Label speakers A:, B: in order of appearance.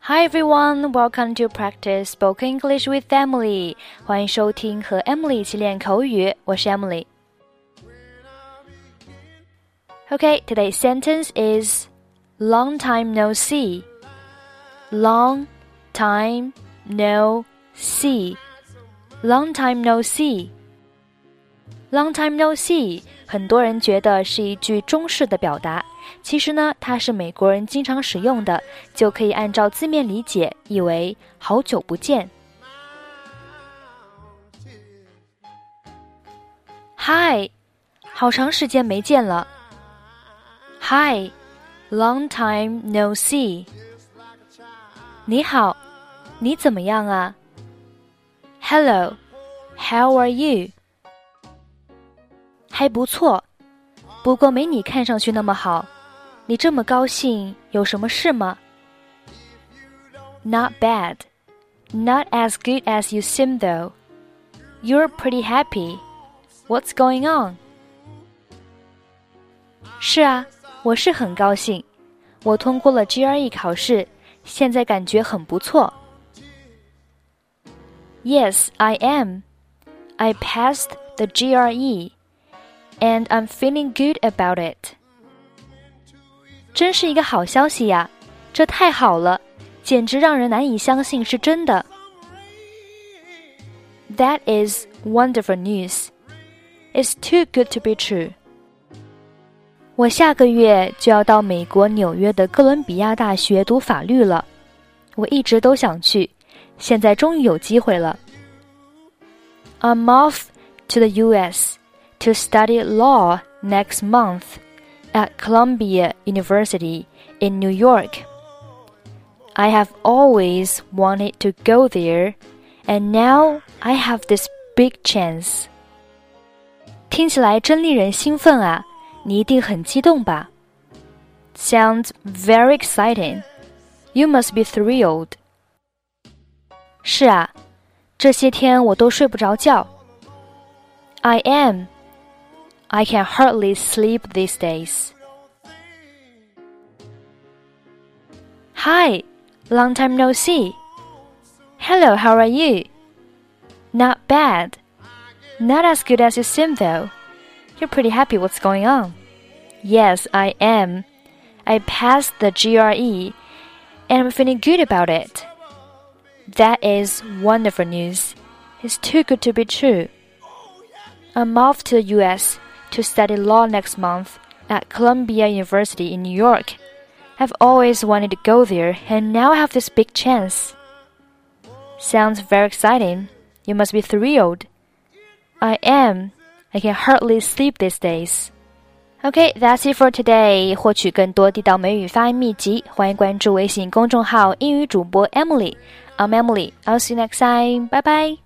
A: Hi everyone, welcome to practice spoken English with Emily. 欢迎收听和 Emily 一起练口语，我是 Emily. Okay, today's sentence is long time no see. Long time no see. Long time no see. Long time no see. 很多人觉得是一句中式的表达，其实呢，它是美国人经常使用的，就可以按照字面理解，意为好久不见。Hi, 好长时间没见了。Hi, long time no see. 你好，你怎么样啊？ Hello, how are you? 还不错，不过没你看上去那么好。你这么高兴，有什么事吗？ Not bad. Not as good as you seem though. You're pretty happy. What's going on? 是啊，我是很高兴。我通过了 GRE 考试，现在感觉很不错。Yes, I am. I passed the GRE.And I'm feeling good about it. 真是一个好消息呀，这太好了，简直让人难以相信是真的。That is wonderful news. It's too good to be true. 我下个月就要到美国纽约的哥伦比亚大学读法律了，我一直都想去，现在终于有机会了。I'm off to the US.To study law next month at Columbia University in New York. I have always wanted to go there, and now I have this big chance. 听起来真令人兴奋啊，你一定很激动吧？ Sounds very exciting. You must be thrilled. 是啊，这些天我都睡不着觉。I am.I can hardly sleep these days. Hi, long time no see. Hello, how are you? Not bad. Not as good as you seem though. You're pretty happy, what's going on? Yes, I am. I passed the GRE, and I'm feeling good about it. That is wonderful news. It's too good to be true. I'm off to the US.To study law next month at Columbia University in New York. I've always wanted to go there, and now I have this big chance. Sounds very exciting. You must be thrilled. I am. I can hardly sleep these days. Okay, that's it for today. 获取更多地道美语发音秘籍，欢迎关注微信公众号英语主播 Emily. I'm Emily. I'll see you next time. Bye bye.